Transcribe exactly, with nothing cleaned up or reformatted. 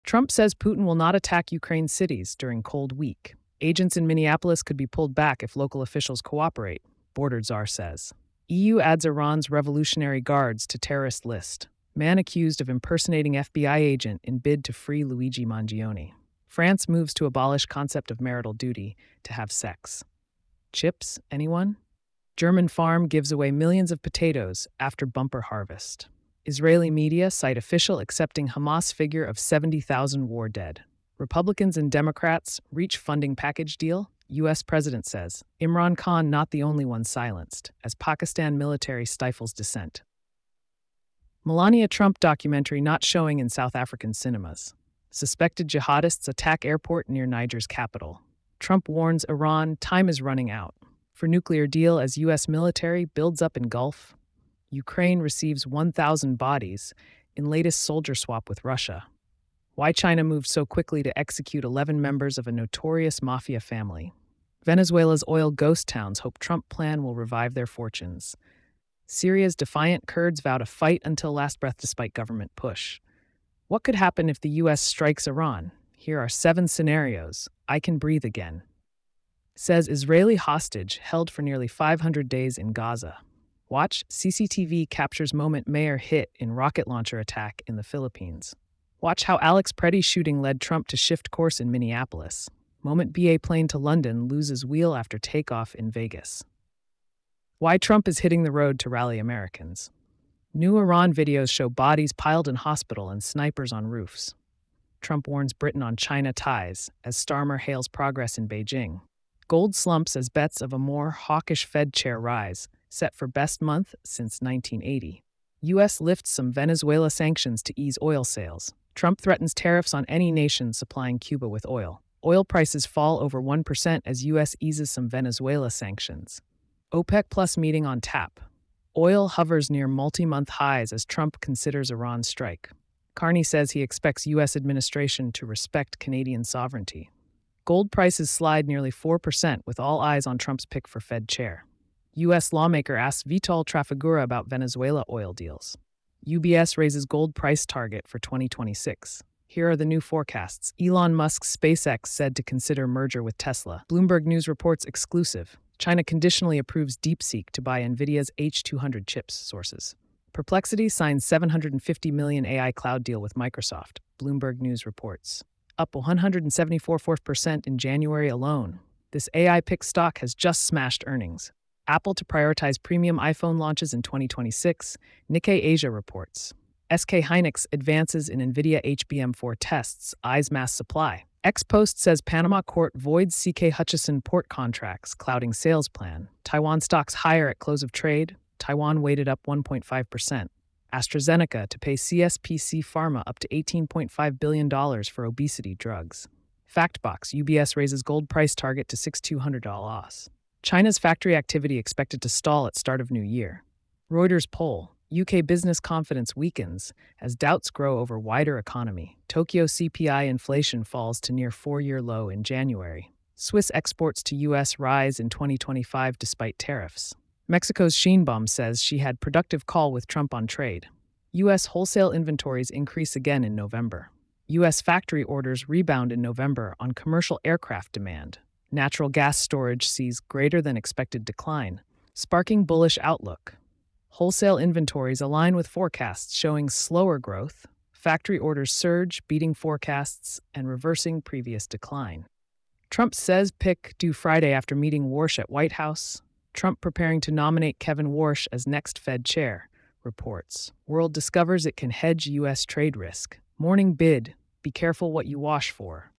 Trump says Putin will not attack Ukraine's cities during Cold Week. Agents in Minneapolis could be pulled back if local officials cooperate, Border Czar says. E U adds Iran's Revolutionary Guards to terrorist list. Man accused of impersonating F B I agent in bid to free Luigi Mangione. France moves to abolish concept of marital duty to have sex. Chips, anyone? German farm gives away millions of potatoes after bumper harvest. Israeli media cite official accepting Hamas figure of seventy thousand war dead. Republicans and Democrats reach funding package deal, U S president says. Imran Khan not the only one silenced, as Pakistan military stifles dissent. Melania Trump documentary not showing in South African cinemas. Suspected jihadists attack airport near Niger's capital. Trump warns Iran time is running out. For nuclear deal as U S military builds up in Gulf. Ukraine receives one thousand bodies in latest soldier swap with Russia. Why China moved so quickly to execute eleven members of a notorious mafia family. Venezuela's oil ghost towns hope Trump plan will revive their fortunes. Syria's defiant Kurds vow to fight until last breath despite government push. What could happen if the U S strikes Iran? Here are seven scenarios. I can breathe again. Says Israeli hostage held for nearly five hundred days in Gaza. Watch, C C T V captures moment mayor hit in rocket launcher attack in the Philippines. Watch how Alex Preddy's shooting led Trump to shift course in Minneapolis. Moment B A plane to London loses wheel after takeoff in Vegas. Why Trump is hitting the road to rally Americans. New Iran videos show bodies piled in hospital and snipers on roofs. Trump warns Britain on China ties as Starmer hails progress in Beijing. Gold slumps as bets of a more hawkish Fed chair rise, set for best month since nineteen eighty. U S lifts some Venezuela sanctions to ease oil sales. Trump threatens tariffs on any nation supplying Cuba with oil. Oil prices fall over one percent as U S eases some Venezuela sanctions. OPEC Plus meeting on tap. Oil hovers near multi-month highs as Trump considers Iran strike. Carney says he expects U S administration to respect Canadian sovereignty. Gold prices slide nearly four percent with all eyes on Trump's pick for Fed chair. U S lawmaker asks Vital Trafigura about Venezuela oil deals. U B S raises gold price target for twenty twenty-six. Here are the new forecasts. Elon Musk's SpaceX said to consider merger with Tesla. Bloomberg News reports exclusive. China conditionally approves DeepSeek to buy NVIDIA's H two hundred chips, sources. Perplexity signs seven hundred fifty million dollars A I cloud deal with Microsoft, Bloomberg News reports. Up one hundred seventy-four percent in January alone. This A I pick stock has just smashed earnings. Apple to prioritize premium iPhone launches in twenty twenty-six, Nikkei Asia reports. S K Hynix advances in NVIDIA H B M four tests, eyes mass supply. X-Post says Panama court voids C K Hutchison port contracts, clouding sales plan. Taiwan stocks higher at close of trade. Taiwan weighted up one point five percent. AstraZeneca to pay C S P C Pharma up to eighteen point five billion dollars for obesity drugs. Factbox, U B S raises gold price target to six thousand two hundred dollars loss. China's factory activity expected to stall at start of new year. Reuters poll, U K business confidence weakens as doubts grow over wider economy. Tokyo C P I inflation falls to near four-year low in January. Swiss exports to U S rise in twenty twenty-five despite tariffs. Mexico's Sheinbaum says she had productive call with Trump on trade. U S wholesale inventories increase again in November. U S factory orders rebound in November on commercial aircraft demand. Natural gas storage sees greater than expected decline, sparking bullish outlook. Wholesale inventories align with forecasts showing slower growth. Factory orders surge, beating forecasts and reversing previous decline. Trump says pick due Friday after meeting Warsh at White House. Trump preparing to nominate Kevin Warsh as next Fed chair, reports. World discovers it can hedge U S trade risk. Morning bid, be careful what you wash for.